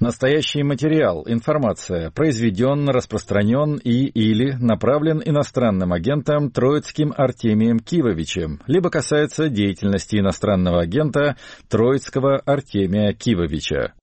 Настоящий материал, информация произведен, распространен и/или направлен иностранным агентом Троицким Артемием Кивовичем, либо касается деятельности иностранного агента Троицкого Артемия Кивовича.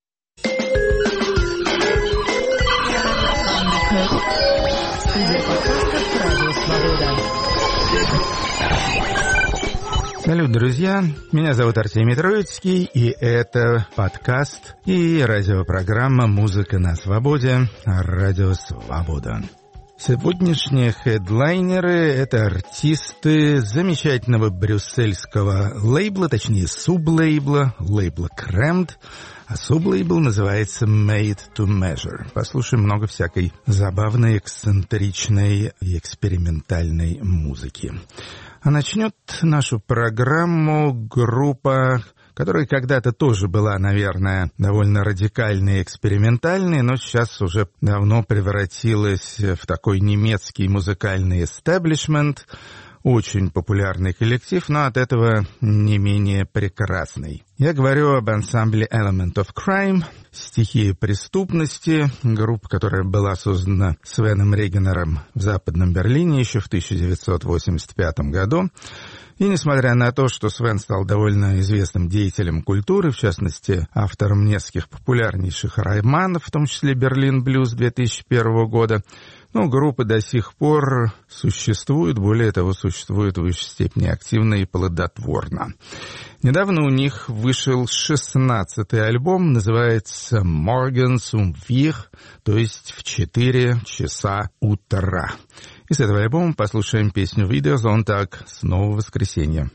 Салют, друзья! Меня зовут Артемий Троицкий, и это подкаст и радиопрограмма «Музыка на свободе» Радио Свобода. Сегодняшние хедлайнеры — это артисты замечательного брюссельского лейбла, точнее сублейбла, лейбла Кремд, а сублейбл называется Made to Measure. Послушаем много всякой забавной, эксцентричной и экспериментальной музыки. А начнет нашу программу группа, которая когда-то тоже была, наверное, довольно радикальной и экспериментальной, но сейчас уже давно превратилась в такой немецкий музыкальный эстаблишмент. Очень популярный коллектив, но от этого не менее прекрасный. Я говорю об ансамбле Element of Crime, стихия преступности, группа, которая была создана Свеном Регенером в Западном Берлине еще в 1985 году. И несмотря на то, что Свен стал довольно известным деятелем культуры, в частности, автором нескольких популярнейших романов, в том числе «Берлин Блюз» 2001 года, группа до сих пор существует, более того, существует в высшей степени активно и плодотворно. Недавно у них вышел 16-й альбом, называется «Morgens um 4», то есть в 4 часа утра. И с этого альбома послушаем песню «Wieder Sonntag», снова воскресенье.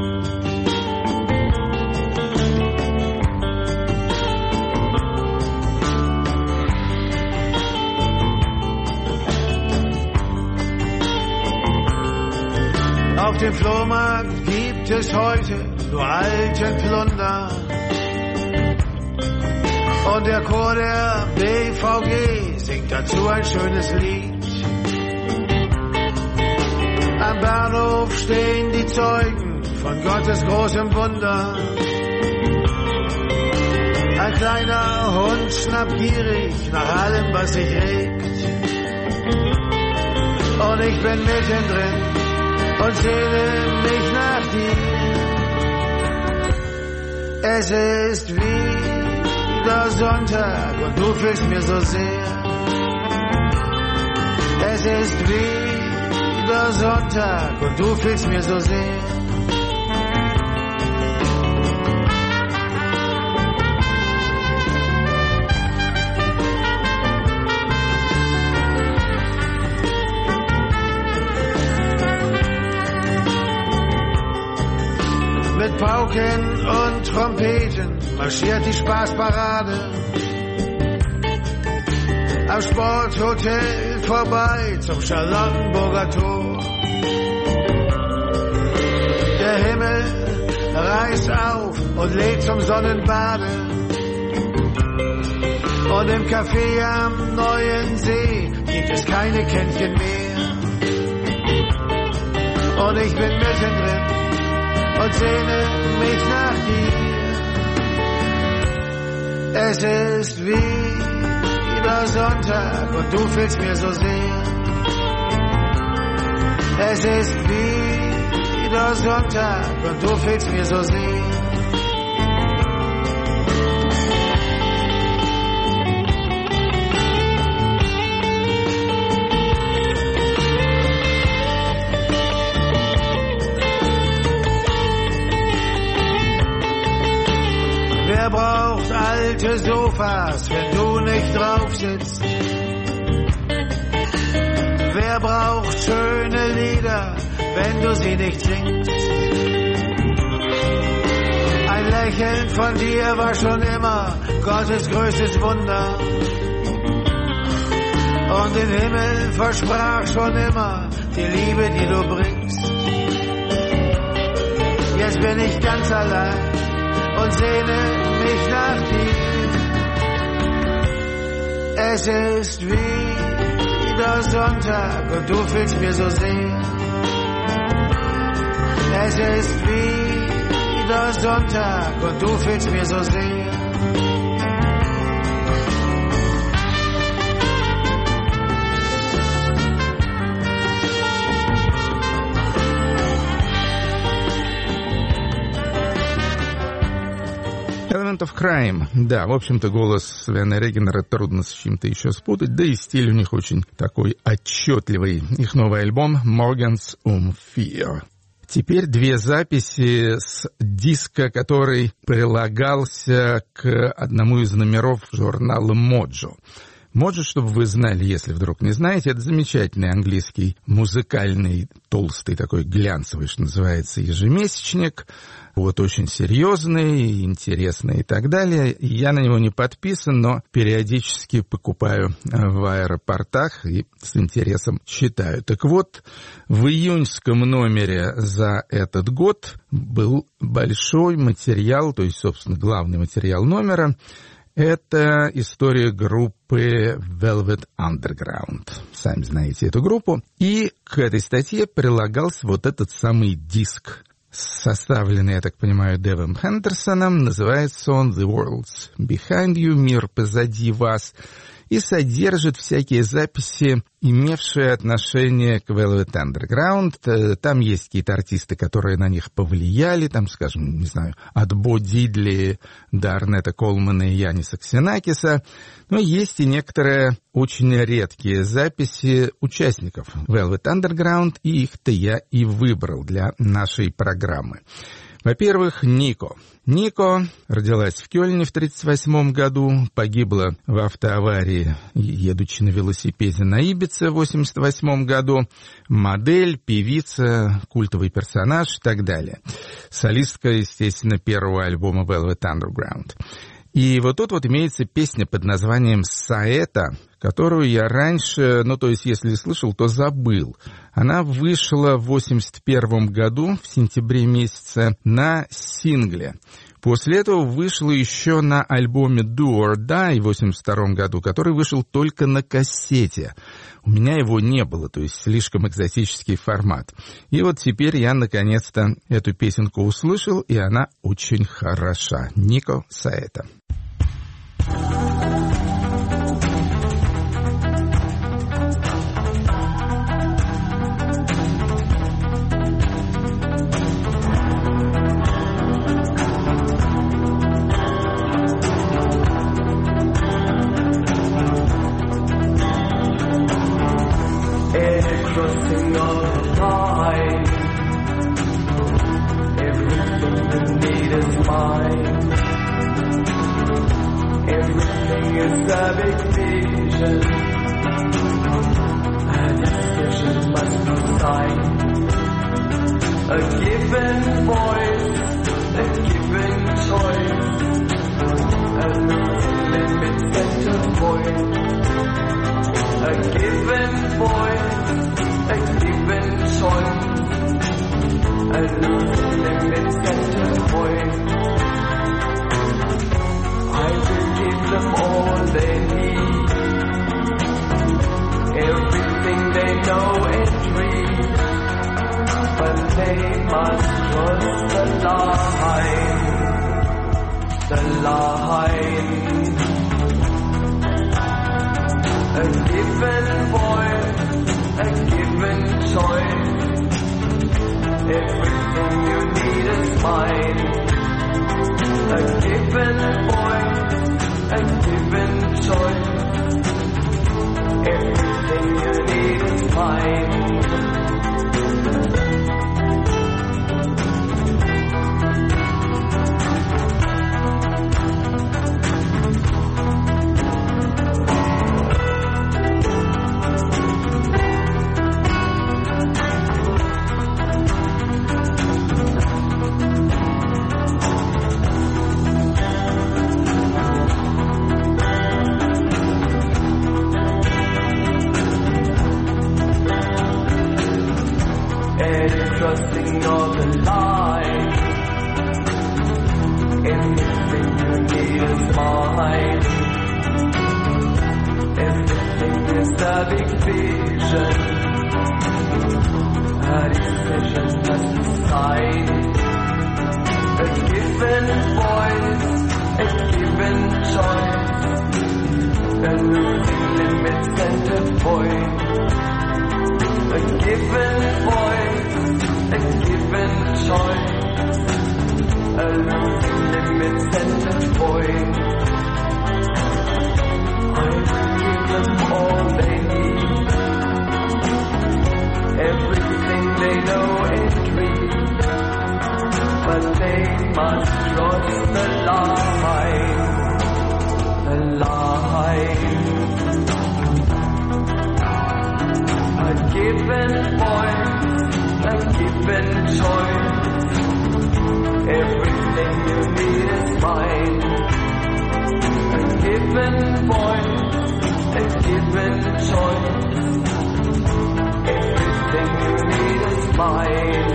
Auf dem Flohmarkt gibt es heute nur alten Plunder. Und der Chor der BVG singt dazu ein schönes Lied. Am Bahnhof stehen die Zeugen von Gottes großem Wunder. Ein kleiner Hund schnappt gierig nach allem, was sich regt. Und ich bin mittendrin und sehne mich nach dir. Es ist wieder Sonntag und du fehlst mir so sehr. Es ist wieder Sonntag und du fehlst mir so sehr. Mit Pauken und Trompeten marschiert die Spaßparade am Sporthotel vorbei zum Charlottenburger Tor. Der Himmel reißt auf und lädt zum Sonnenbade. Und im Café am Neuen See gibt es keine Kännchen mehr. Und ich bin mittendrin und sehne mich nach dir. Es ist wieder Sonntag und du fehlst mir so sehr. Es ist wieder Sonntag und du fehlst mir so sehr. Wer braucht alte Sofas, wenn du nicht drauf sitzt? Wer braucht schöne Lieder, wenn du sie nicht singst? Ein Lächeln von dir war schon immer Gottes größtes Wunder. Und im Himmel versprach schon immer die Liebe, die du bringst. Jetzt bin ich ganz allein und sehne mich nach dir. Es ist wieder Sonntag und du fehlst mir so sehr. Es ist wieder Sonntag und du fehlst mir so sehr. Amount of Crime. Да, в общем-то, голос Свена Регенера трудно с чем-то еще спутать, да и стиль у них очень такой отчетливый. Их новый альбом «Morgens Fear». Теперь две записи с диска, который прилагался к одному из номеров журнала «Моджо». «Моджо», чтобы вы знали, если вдруг не знаете, это замечательный английский музыкальный, толстый, такой глянцевый, что называется, ежемесячник. Вот очень серьезный, интересный и так далее. Я на него не подписан, но периодически покупаю в аэропортах и с интересом читаю. Так вот, в июньском номере за этот год был большой материал, то есть, собственно, главный материал номера. Это история группы Velvet Underground. Сами знаете эту группу. И к этой статье прилагался вот этот самый диск, составленный, я так понимаю, Дэвом Хендерсоном. Называется он «The World's Behind You», «Мир позади вас», и содержит всякие записи, имевшие отношение к Velvet Underground. Там есть какие-то артисты, которые на них повлияли, там, скажем, не знаю, от Бо Дидли до Арнета Колмана и Яниса Ксенакиса. Но есть и некоторые очень редкие записи участников Velvet Underground, и их-то я и выбрал для нашей программы. Во-первых, Нико. Нико родилась в Кёльне в 1938 году, погибла в автоаварии, едучи на велосипеде на Ибице в 1988 году. Модель, певица, культовый персонаж и так далее. Солистка, естественно, первого альбома Velvet Underground. И вот тут вот имеется песня под названием «Саэта», которую я раньше, то есть если слышал, то забыл. Она вышла в 1981 году, в сентябре месяце, на сингле. После этого вышла еще на альбоме «Do or Die» в 1982 году, который вышел только на кассете. У меня его не было, то есть слишком экзотический формат. И вот теперь я наконец-то эту песенку услышал, и она очень хороша. Нико Саэта. A given voice, a given choice. losing limits and avoid. I will give them all they need, everything they know and dream, but they must cross the line, the line. A given point, a given choice, everything you need is mine. A given point, a given choice, everything you need is mine.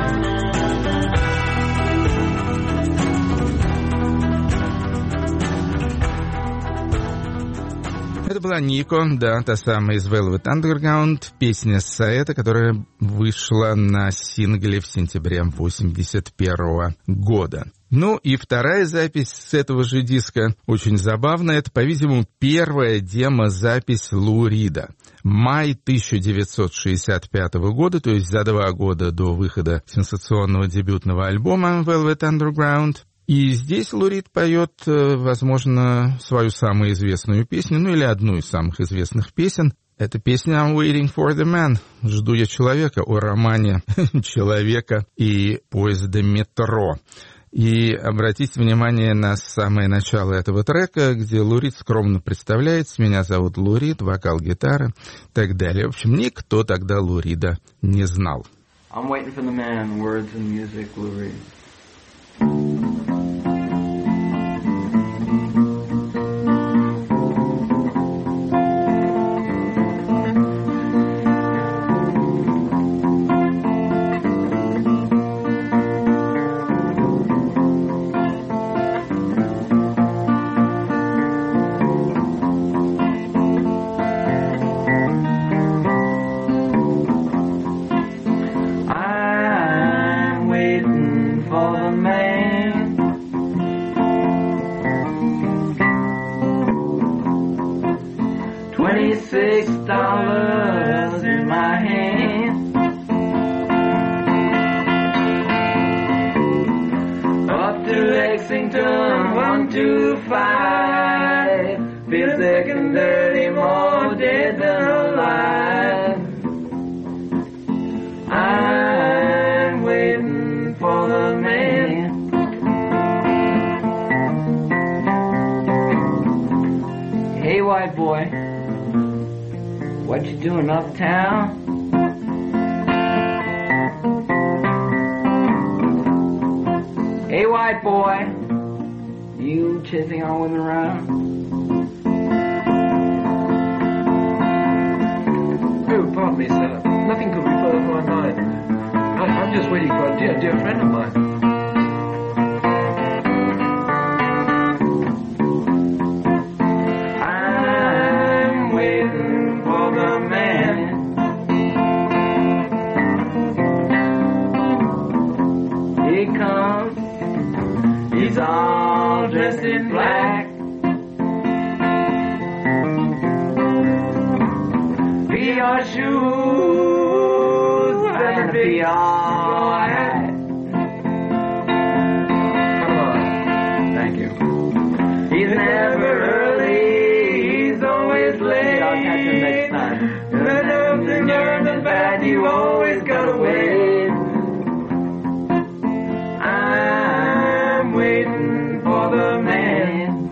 Это была Нико, да, та самая из Velvet Underground, песня Саэта, которая вышла на сингле в сентябре 1981 года. Ну и вторая запись с этого же диска очень забавная. Это, по-видимому, первая демо-запись Лу Рида. Май 1965 года, то есть за 2 года до выхода сенсационного дебютного альбома Velvet Underground. И здесь Лу Рид поет, возможно, свою самую известную песню, ну или одну из самых известных песен. Это песня «I'm waiting for the man», «Жду я человека», о романе человека и поезда метро. И обратите внимание на самое начало этого трека, где Лу Рид скромно представляется: «Меня зовут Лу Рид», вокал, гитара и так далее. В общем, никто тогда Лу Рида не знал. I'm waiting for the man, words and music, Lou Reed. $26 in my hand, up to Lexington 125, feels sick and dirty, more dead than alive. I'm waiting for the man. Hey, white boy, what you doing uptown? Hey, white boy, you chasing on with around? Oh, pardon me, sir. Nothing could be further from my mind. I'm just waiting for a dear friend of mine. He's all dressed in black. Be your shoes and be your hat. Come on. Thank you. He's never early, he's always late. I'll catch him next time. There's nothing good and bad, you always gotta wait. Waiting for the man.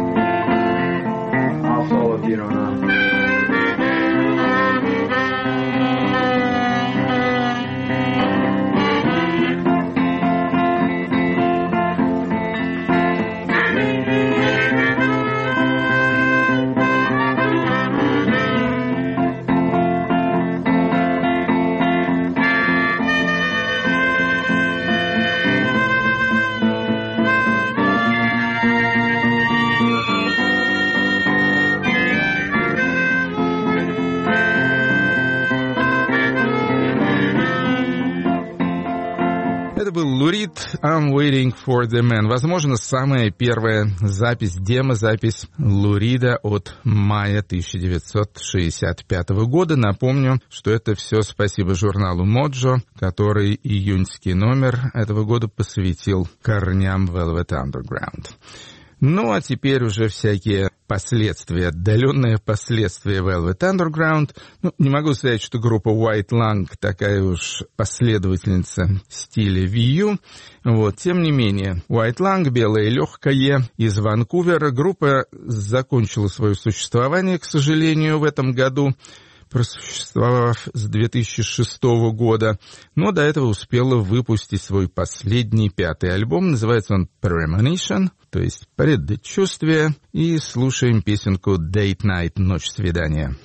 I'll solo if you don't know. был Лу Рид, I'm Waiting for the Man. Возможно, самая первая запись, демозапись Лу Рида от мая 1965 года. Напомню, что это все спасибо журналу Mojo, который июньский номер этого года посвятил корням Velvet Underground. Ну, а теперь уже всякие последствия, отдаленные последствия Velvet Underground. Ну, не могу сказать, что группа White Lung такая уж последовательница стиля VU. Вот, тем не менее, White Lung, белое легкое, из Ванкувера. Группа закончила свое существование, к сожалению, в этом году, просуществовав с 2006 года, но до этого успела выпустить свой последний 5-й альбом. Называется он Premonition, то есть предчувствие. И слушаем песенку Date Night, ночь свидания.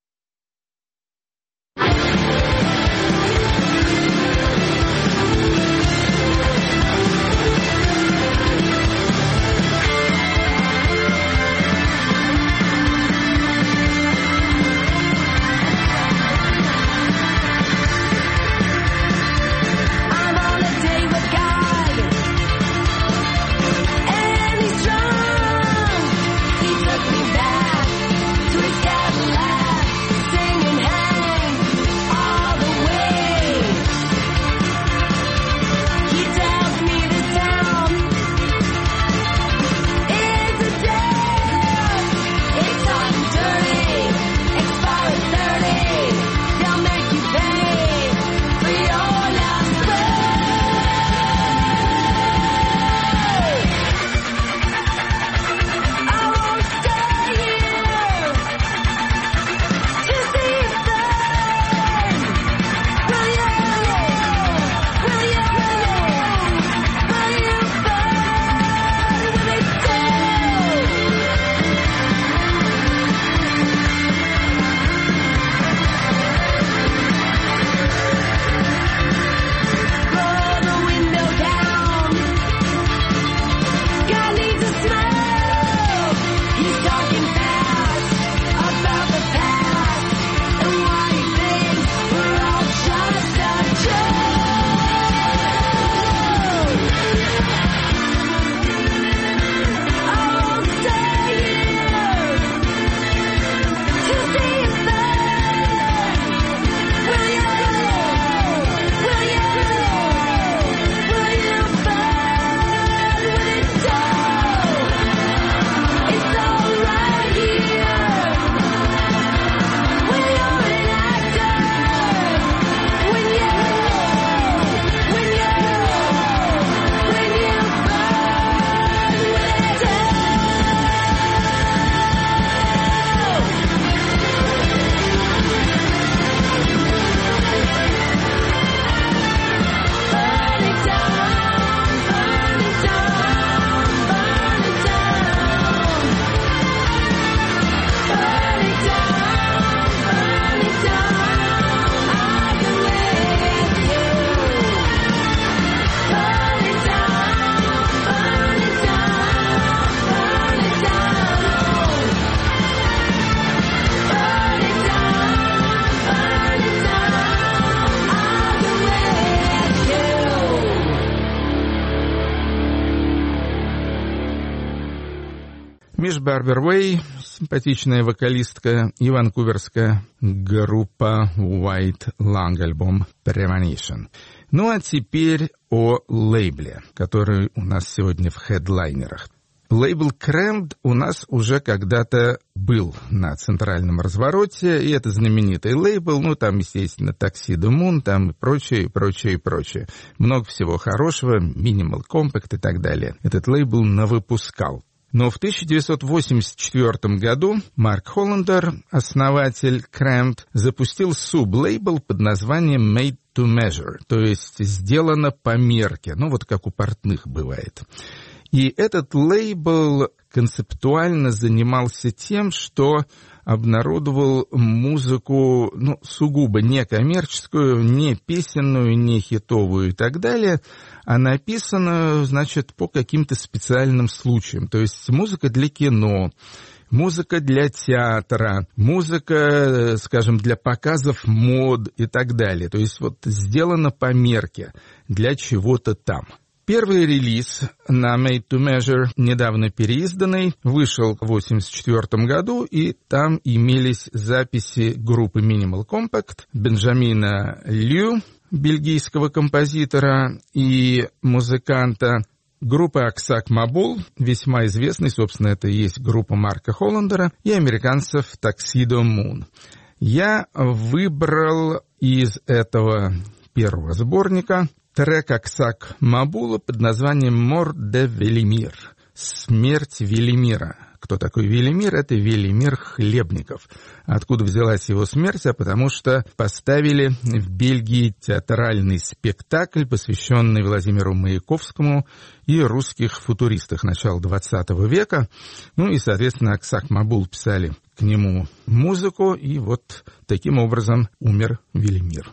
Миш Барбер-Вэй, симпатичная вокалистка, и ванкуверская группа White Lung, альбом Premonition. Ну а теперь о лейбле, который у нас сегодня в хедлайнерах. Лейбл Crammed у нас уже когда-то был на центральном развороте, и это знаменитый лейбл, ну там, естественно, Tuxedo Moon, там и прочее, и прочее, и прочее. Много всего хорошего, Minimal Compact и так далее. Этот лейбл навыпускал. Но в 1984 году Марк Холландер, основатель Crammed, запустил сублейбл под названием Made to Measure, то есть сделано по мерке, ну вот как у портных бывает. И этот лейбл концептуально занимался тем, что обнародовал музыку, ну, сугубо не коммерческую, не песенную, не хитовую и так далее, а написанную, значит, по каким-то специальным случаям. То есть музыка для кино, музыка для театра, музыка, скажем, для показов мод и так далее. То есть вот сделано по мерке для чего-то там. Первый релиз на Made to Measure, недавно переизданный, вышел в 1984 году, и там имелись записи группы Minimal Compact, Бенджамина Лью, бельгийского композитора и музыканта, группа Аксак Мабул, весьма известный, собственно, это и есть группа Марка Холландера, и американцев Tuxedo Moon. Я выбрал из этого первого сборника трек Аксак Мабула под названием «Мор де Велимир» — «Смерть Велимира». Кто такой Велимир? Это Велимир Хлебников. Откуда взялась его смерть? А потому что поставили в Бельгии театральный спектакль, посвященный Владимиру Маяковскому и русских футуристах начала XX века. Ну и, соответственно, Аксак Мабул писали к нему музыку, и вот таким образом умер Велимир.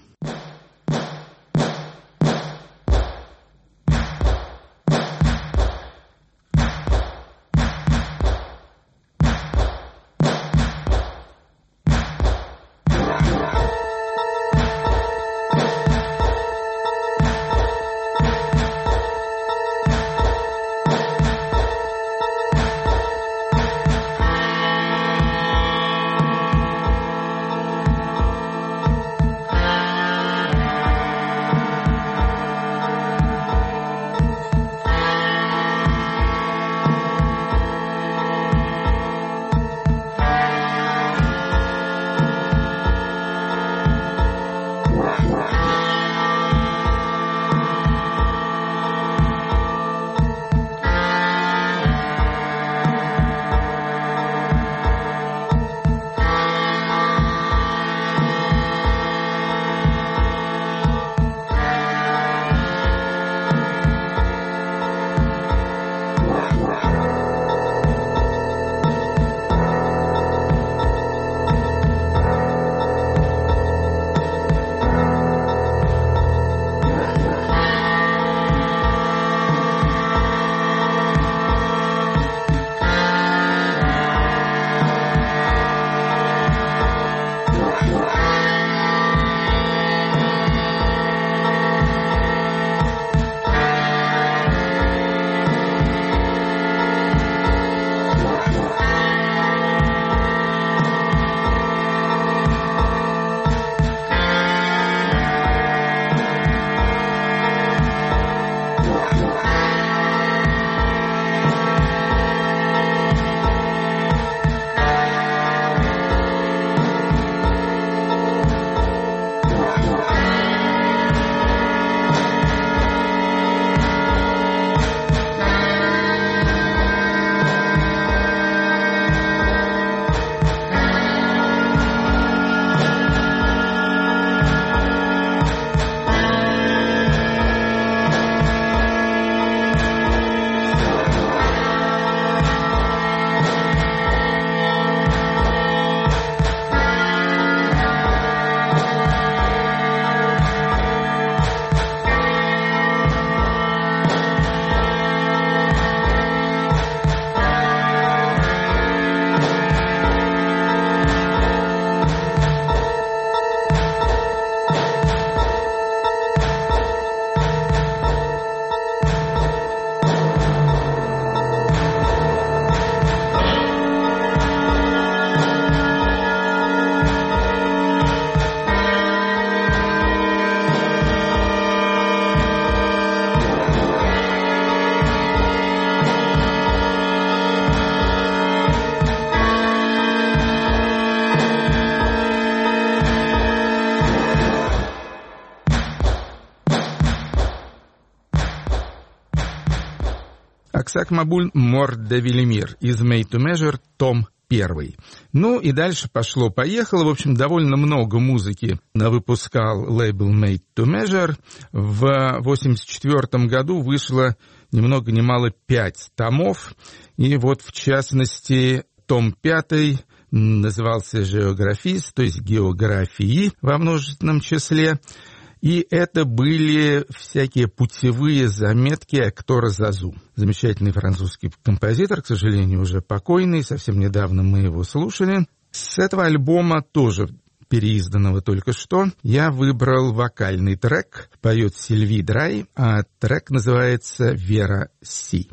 Аксак Мабул «Мор де Велимир» из Made to Measure, том 1. Ну и дальше пошло-поехало. В общем, довольно много музыки выпускал лейбл Made to Measure. В 1984 году вышло ни много ни мало 5 томов. И вот, в частности, том 5 назывался «Географис», то есть «Географии» во множественном числе. И это были всякие путевые заметки Эктора Зазу. Замечательный французский композитор, к сожалению, уже покойный, совсем недавно мы его слушали. С этого альбома тоже переизданного только что, я выбрал вокальный трек, поет Сильви Драй, а трек называется «Вера Си».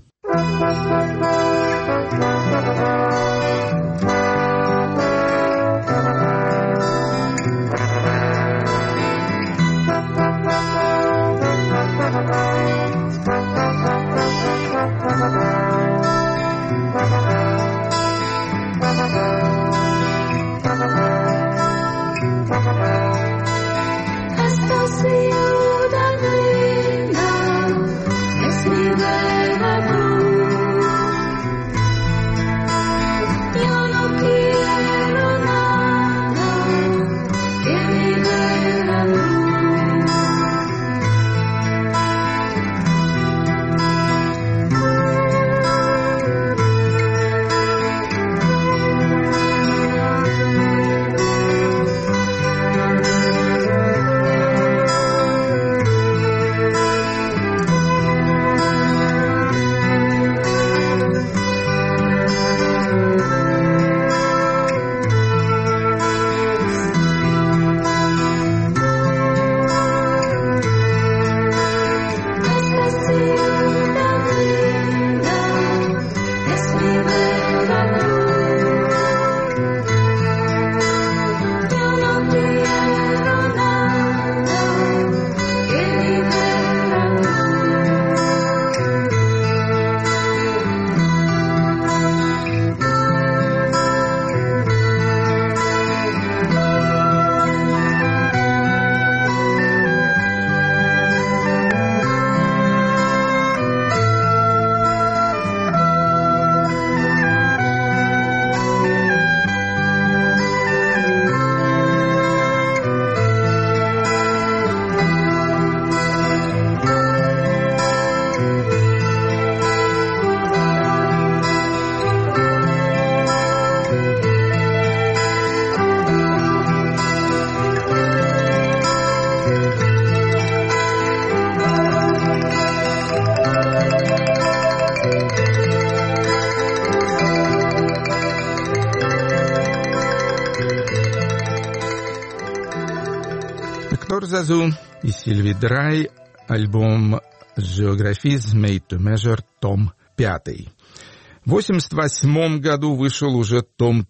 Эктор Зазу и Сильви Драй, альбом «Geographies Made to Measure», том 5. В 1988 году вышел уже том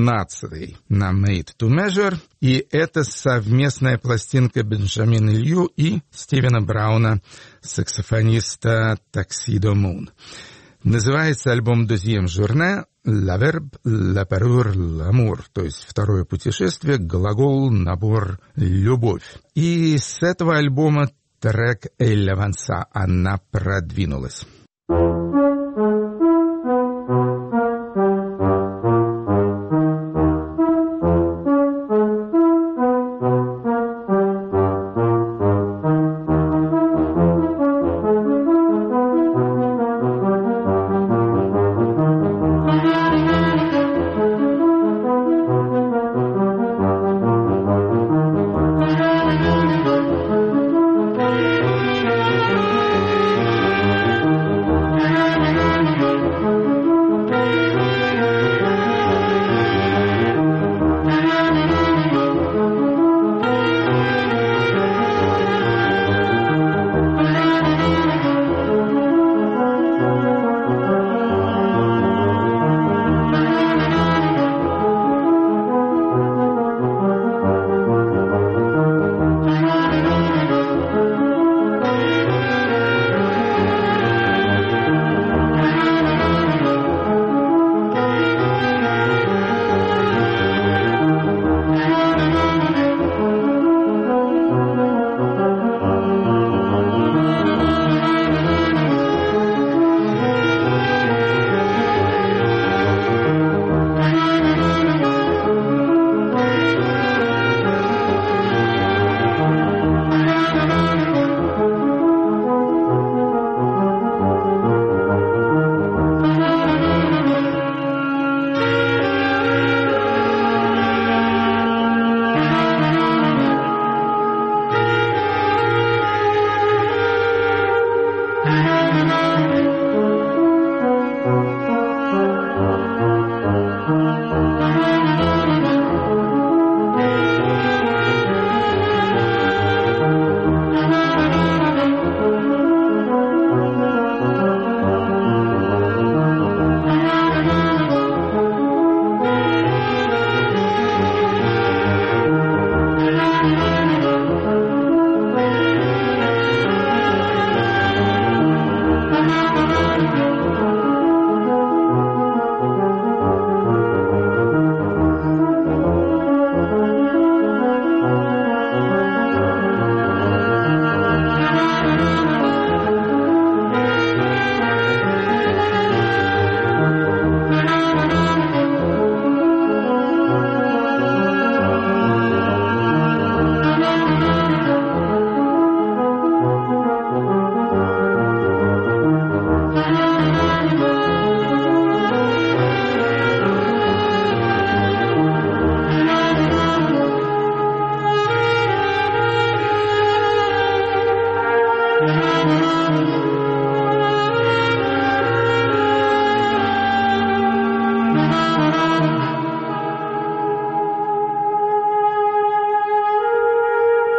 15 на «Made to Measure», и это совместная пластинка Бенджамина Лью и Стивена Брауна, саксофониста Tuxedo Moon. Называется альбом «Deuxième journée», «La verbe, la parure, l'amour», то есть второе путешествие, глагол, набор, любовь. И с этого альбома трек «Elle avança», она продвинулась.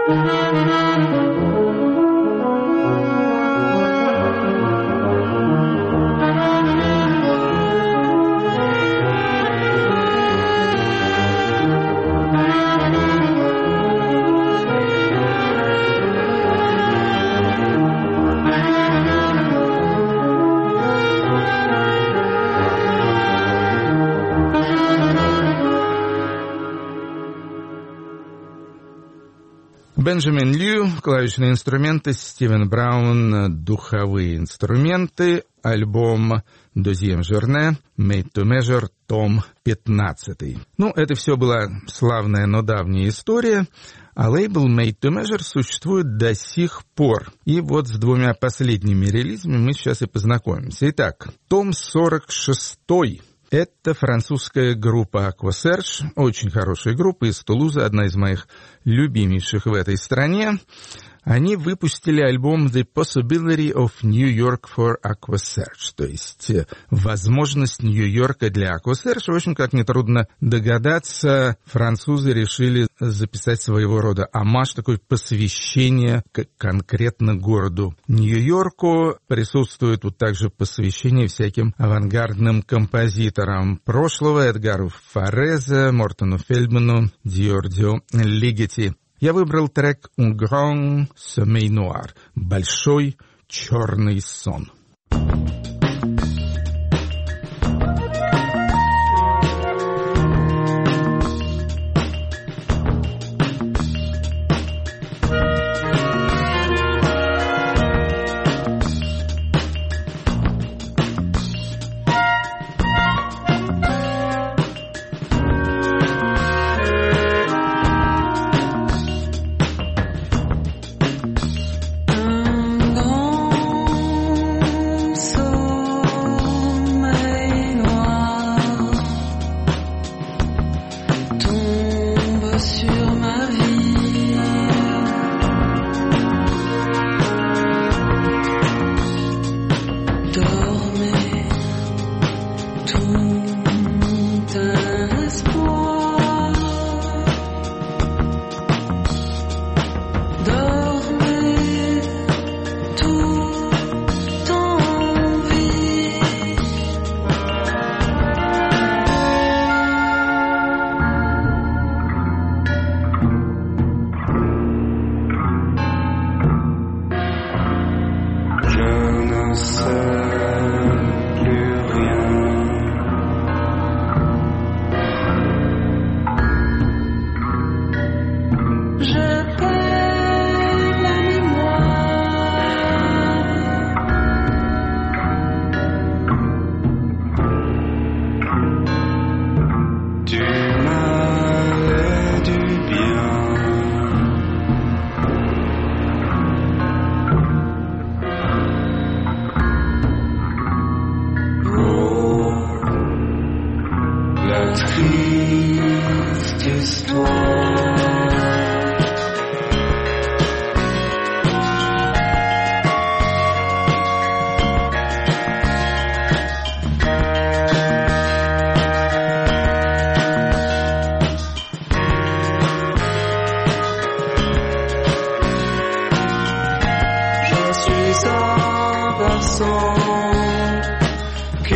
Бенджамин Лью, клавишные инструменты, Стивен Браун, духовые инструменты, альбом Deuxième Journée, Made to Measure, том 15. Ну, это все была славная, но давняя история, а лейбл Made to Measure существует до сих пор. И вот с двумя последними релизами мы сейчас и познакомимся. Итак, том 46. Это французская группа Aqua Serge, очень хорошая группа из Тулузы, одна из моих любимейших в этой стране. Они выпустили альбом The Possibility of New York for Aqua Serge, то есть возможность Нью-Йорка для Aqua Serge. В общем, как нетрудно догадаться, французы решили записать своего рода оммаж, такое посвящение конкретно городу Нью-Йорку. Присутствует тут также посвящение всяким авангардным композиторам прошлого: Эдгару Форезе, Мортону Фельдману, Джорджио Лигети. Я выбрал трек «Un grand sommeil noir» — «Большой черный сон».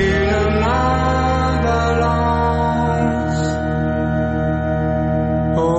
Oh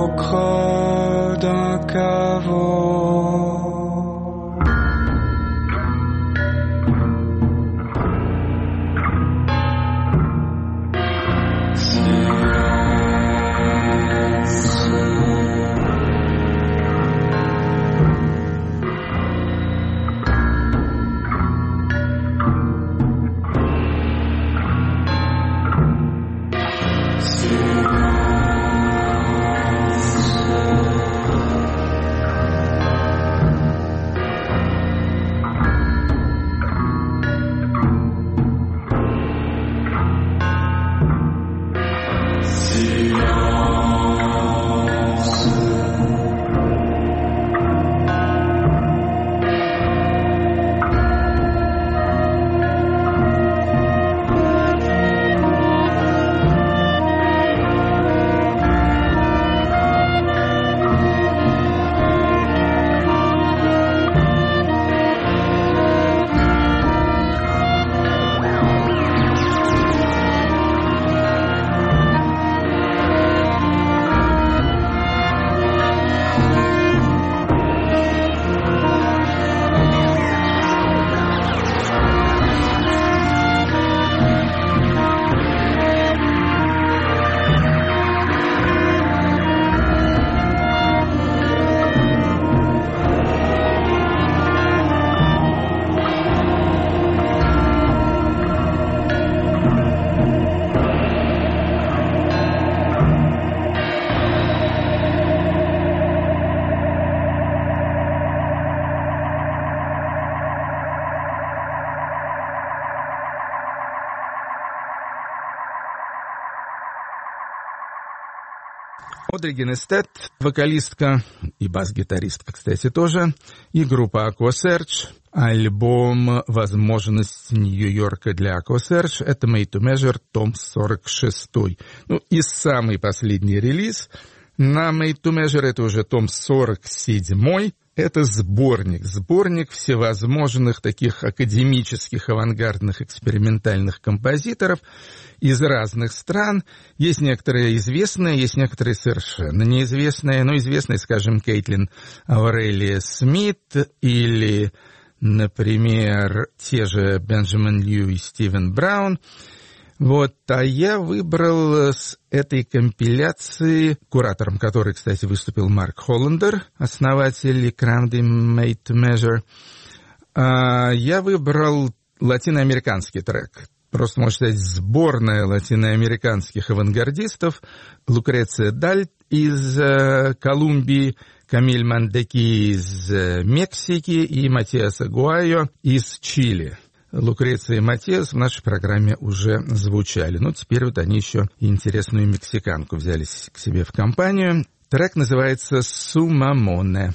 Одри Генестет, вокалистка и бас-гитаристка, кстати, тоже, и группа Aqua Search. Альбом «Возможность Нью-Йорка» для Aqua Search — это Made to Measure, том 46. Ну и самый последний релиз на Made to Measure — это уже том 47. Это сборник всевозможных таких академических, авангардных, экспериментальных композиторов из разных стран. Есть некоторые известные, есть некоторые совершенно неизвестные. Ну, известные, скажем, Кейтлин Аурелия Смит или, например, те же Бенджамин Лью и Стивен Браун. Вот, а я выбрал с этой компиляции, куратором которой, кстати, выступил Марк Холландер, основатель и Crammed Made to Measure. Я выбрал латиноамериканский трек. Просто, можно сказать, сборная латиноамериканских авангардистов. Лукреция Даль из Колумбии, Камиль Мандеки из Мексики и Матиас Агуайо из Чили. Лукреция и Матиас в нашей программе уже звучали. Ну, теперь вот они еще интересную мексиканку взяли к себе в компанию. Трек называется «Сумамоне».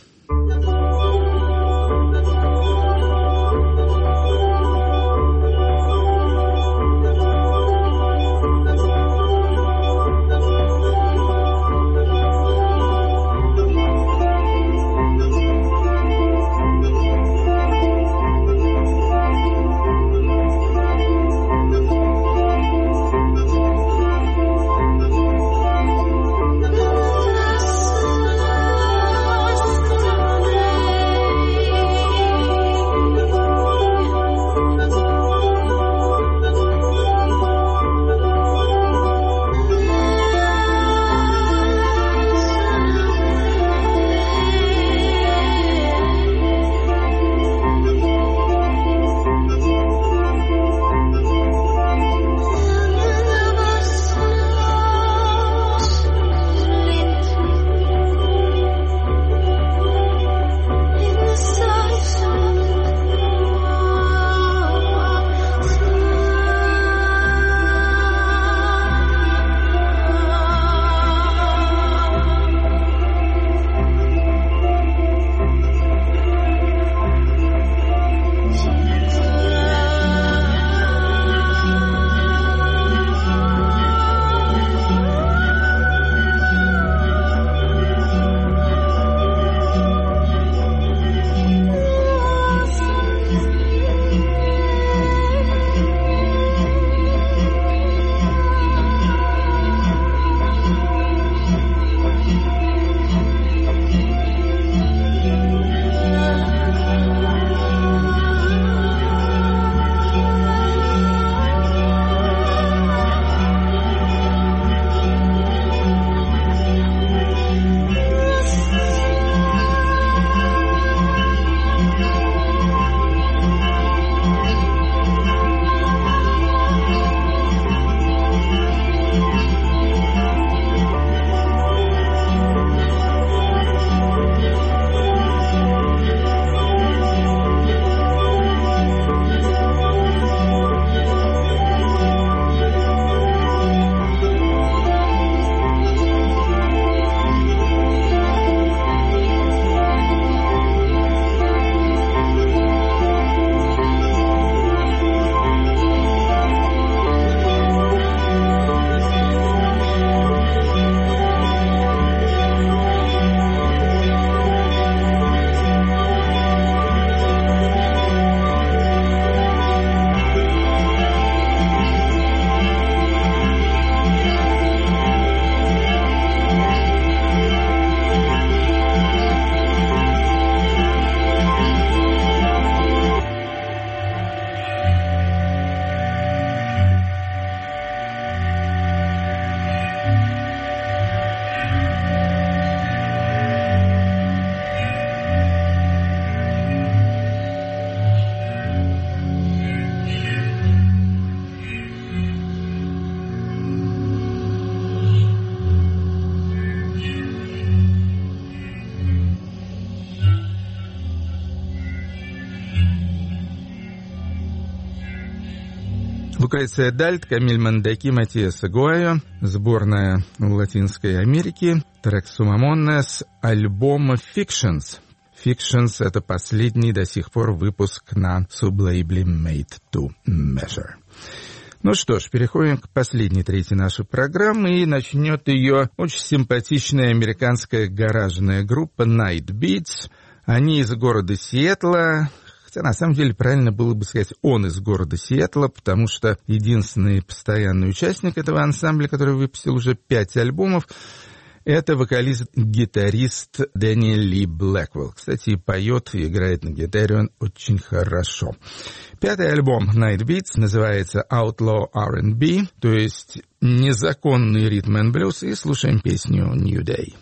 Sumamone. Лукреция Дальт, Камиль Мандаки, Матиас Агуайо, сборная Латинской Америки, трек «Сумамонне» с альбома «Fictions». «Fictions» — это последний до сих пор выпуск на сублейбле «Made to Measure». Ну что ж, переходим к последней трети нашей программы, и начнет ее очень симпатичная американская гаражная группа Night Beats. Они из города Сиэтла, хотя на самом деле правильно было бы сказать «он из города Сиэтла», потому что единственный постоянный участник этого ансамбля, который выпустил уже 5 альбомов, это вокалист-гитарист Дэниел Ли Блэквелл. Кстати, поет и играет на гитаре он очень хорошо. 5-й альбом Night Beats называется Outlaw R&B, то есть незаконный ритм and блюз, и слушаем песню New Day.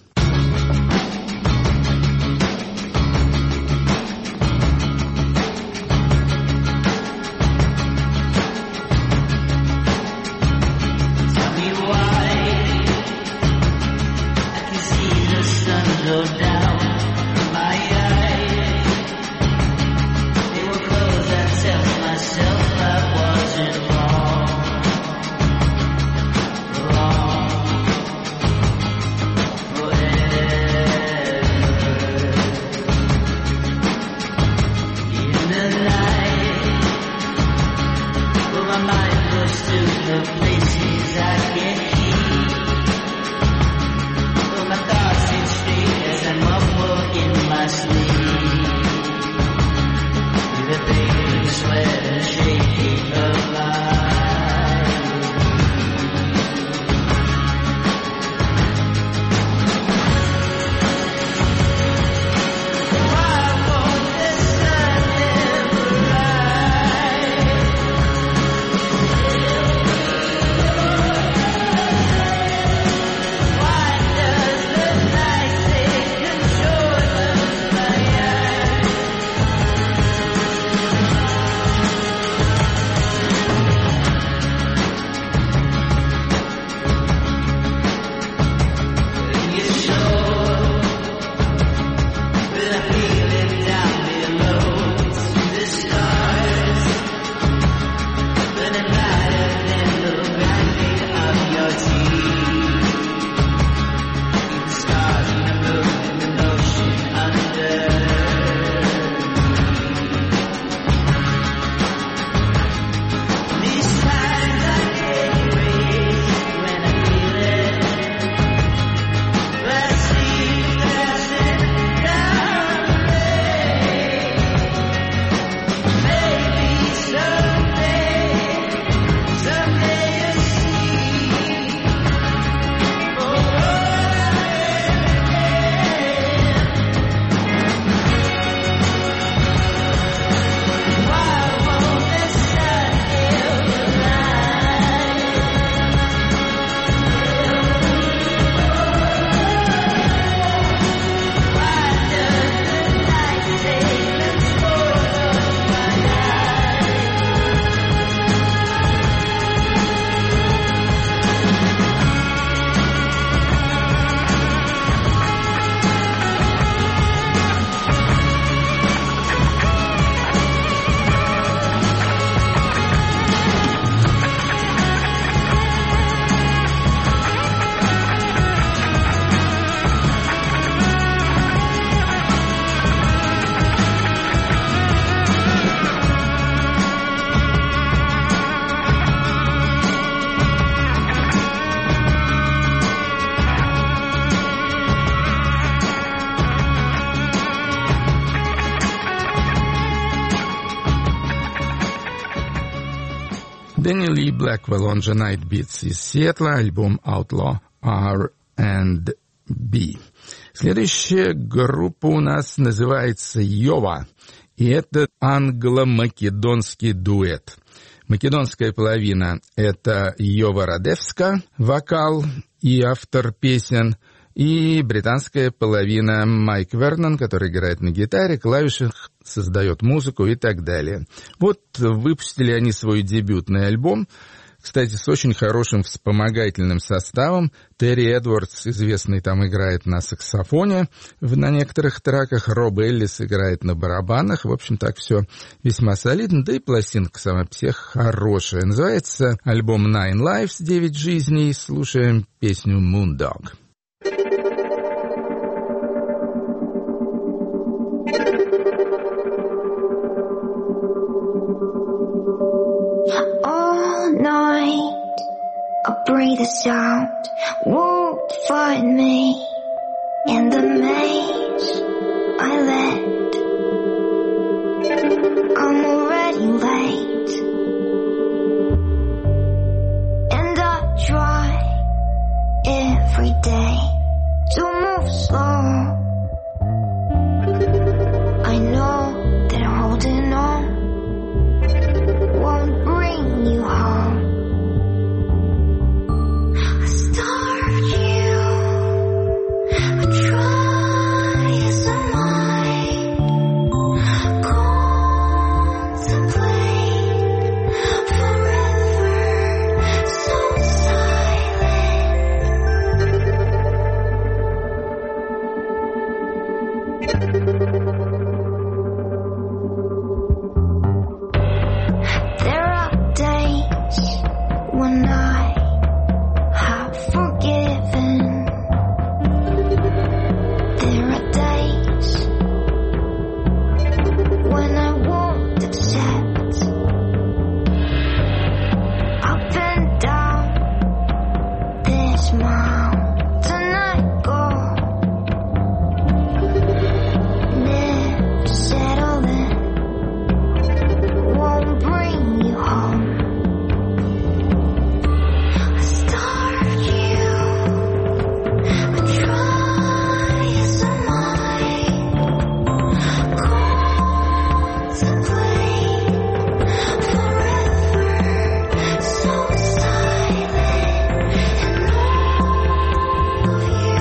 Дэниел Ли Блэквелл, он же Night Beats из Сиэтла, альбом Outlaw R&B. Следующая группа у нас называется Йова, и это англо-македонский дуэт. Македонская половина — это Йова Радевска, вокал и автор песен, и британская половина Майк Вернон, который играет на гитаре, клавишах, создает музыку и так далее. Вот выпустили они свой дебютный альбом, Кстати, с очень хорошим вспомогательным составом. Терри Эдвардс, известный, там играет на саксофоне на некоторых треках, Роб Эллис играет на барабанах. В общем, так все весьма солидно, да и пластинка сама всех хорошая. Называется альбом Nine Lives, 9 жизней. Слушаем песню Moondog. All night I breathe a sound, won't find me in the maze I led. I'm already late, and I try every day to move slow. I know that I'm holding on won't bring you home. I starved you, I try as I might, contemplate forever, so There are days when I have forgiven. There are days when I won't accept. Up and down this mountain I go, never settling. Won't bring you home. I starved you, I try as I might, contemplate forever, so silent, and all of you,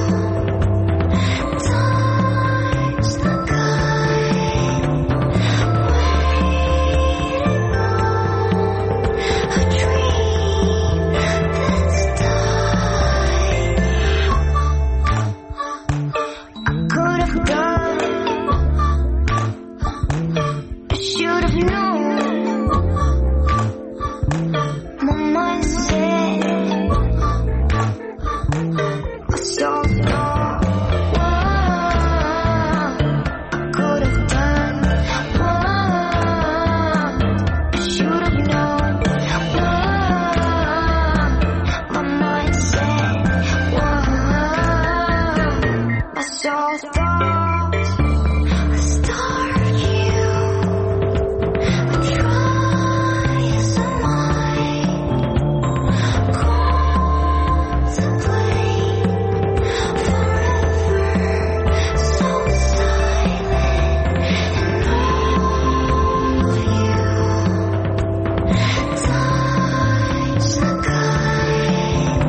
time's the guide, waiting on a dream that's died. I could have done, I should have known. My mind said I saw it all. I could have done, I should have known. My mind said, I saw thoughts. I starved you. I try as I might, contemplate forever, so silent, and all of you, time's the guide,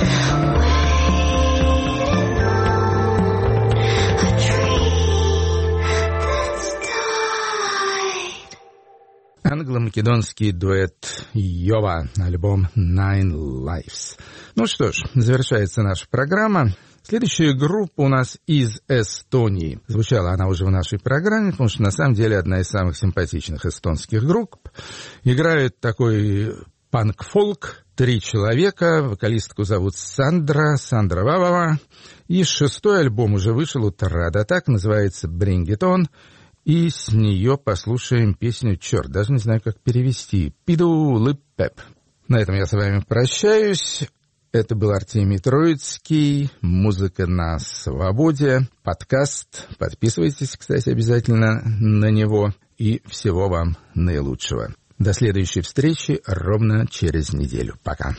waiting on a dream that's died. Англо-македонский дуэт Йова, альбом Nine Lives. Ну что ж, завершается наша программа. Следующая группа у нас из Эстонии. Звучала она уже в нашей программе, потому что на самом деле одна из самых симпатичных эстонских групп. Играет такой панк-фолк, 3 человека, вокалистку зовут Сандра Вавава. И 6-й альбом уже вышел у Тарадатак, называется Bring It On. И с нее послушаем песню, даже не знаю, как перевести, Пиду Липпеп. На этом я с вами прощаюсь. Это был Артемий Троицкий, музыка на свободе, подкаст. Подписывайтесь, кстати, обязательно на него. И всего вам наилучшего. До следующей встречи ровно через неделю. Пока.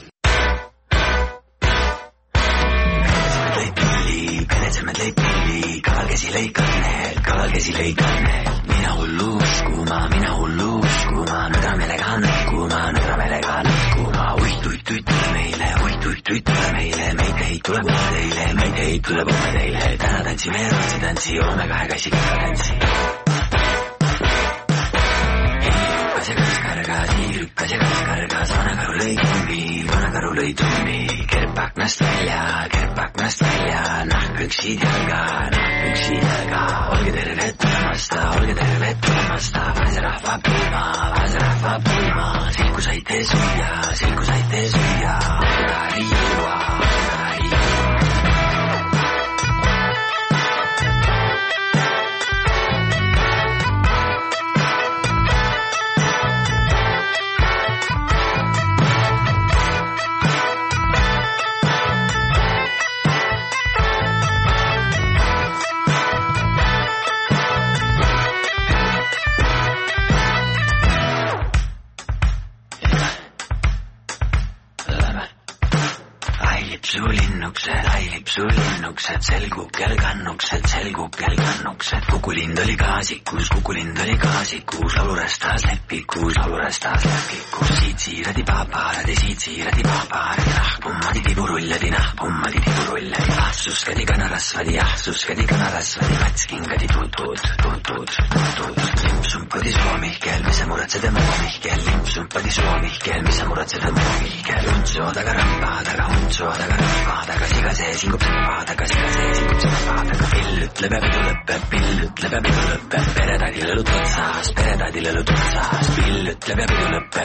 täna tantsime eraldi tantsi, oleme kahekesi tantsi. Kukulind oli kaasikus, laulurestas leppikus, siit siiradi paparadi, nahpummadi tiburulladi, ahsuskadi kanarasvadi, katskingadi tutud. Limpsumpadi soomihkel, mis sa muretsed moomihkel, mis sa muretsed moomihkel, untsuodaga rampadaga, siga see singub sõpadaga, pill ütleb ja pidu lõpeb, peretädil õlut otsas, pill ütleb ja pidu lõpeb.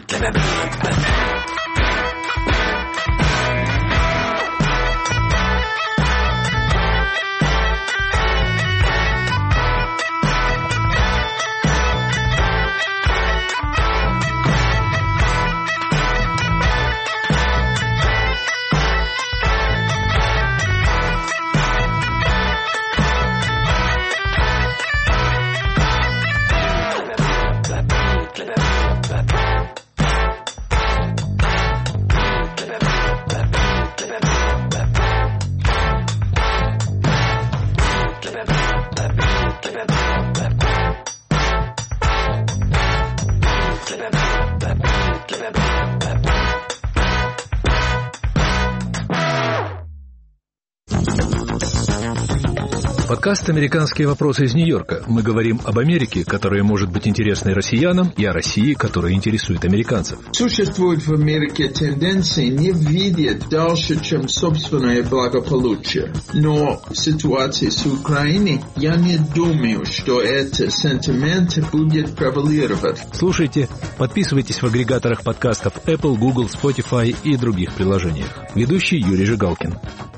Подкаст «Американские вопросы» из Нью-Йорка. Мы говорим об Америке, которая может быть интересной россиянам, и о России, которая интересует американцев. Существует в Америке тенденция не видеть дальше, чем собственное благополучие. Но в ситуации с Украиной я не думаю, что этот сентимент будет превалировать. Слушайте, подписывайтесь в агрегаторах подкастов Apple, Google, Spotify и других приложениях. Ведущий Юрий Жигалкин.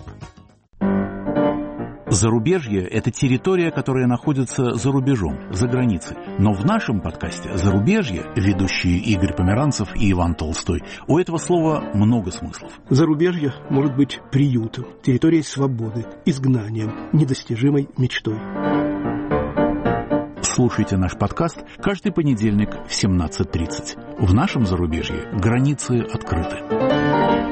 Зарубежье – это территория, которая находится за рубежом, за границей. Но в нашем подкасте «Зарубежье», ведущие Игорь Померанцев и Иван Толстой, у этого слова много смыслов. Зарубежье может быть приютом, территорией свободы, изгнанием, недостижимой мечтой. Слушайте наш подкаст каждый понедельник в 17:30. В нашем зарубежье границы открыты.